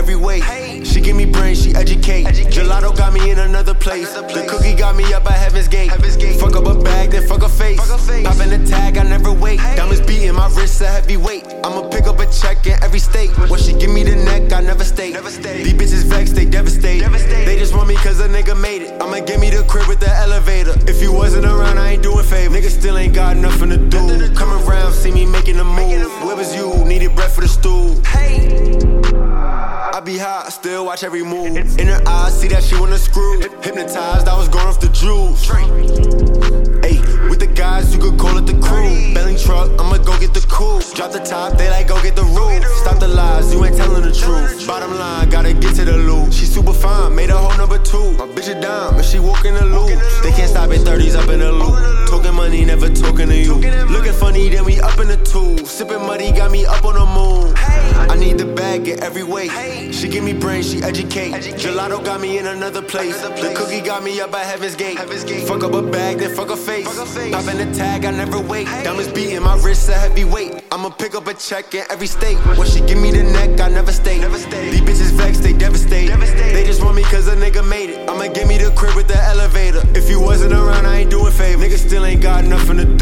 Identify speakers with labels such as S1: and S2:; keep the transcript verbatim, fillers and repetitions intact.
S1: every way. She give me brains, she educate. Gelato got me in another place. The cookie got me up at Heaven's Gate. Fuck up a bag, then fuck a face. Poppin' the tag, I never wait. Diamonds beating, my wrist a heavyweight. I'ma pick up a check in every state. When she give me the neck, I never stay. These bitches vexed, they devastated. They just want me cause a nigga made it. I'ma give me the crib with the elevator. If you wasn't around, I ain't doing favors. Niggas still ain't got nothing to do. Come around, see me making a move. Where was you? Needed breath for the stool. I be high, still watch every move. In her eyes, see that she wanna screw. Hypnotized, I was going off the juice. Ayy, with the guys, you could call it the crew. Belly truck, I'ma go get the coupe. Drop the top, they like go get the roof. Stop the lies, you ain't telling the truth. Bottom line, gotta get to the loop. She super fine, made a whole number two. My bitch a dime, and she walk in the loop. They can't stop at thirties up in the loop. Talking money, never talking to you. Looking funny, then we up in the two. Sipping muddy, got me up on the moon. I need the bag in every way. She give me brains, she educate. Gelato got me in another place. The cookie got me up at Heaven's Gate. Fuck up a bag, then fuck a face. Poppin' the tag, I never wait. Diamonds beating, my wrist a heavyweight. I'ma pick up a check in every state. When she give me the neck, I never stay. These bitches vexed, they devastated. They just want me cause a nigga made it. I'ma give me the crib with the elevator. If you wasn't around, I ain't doing favors. Niggas still ain't got nothing to do.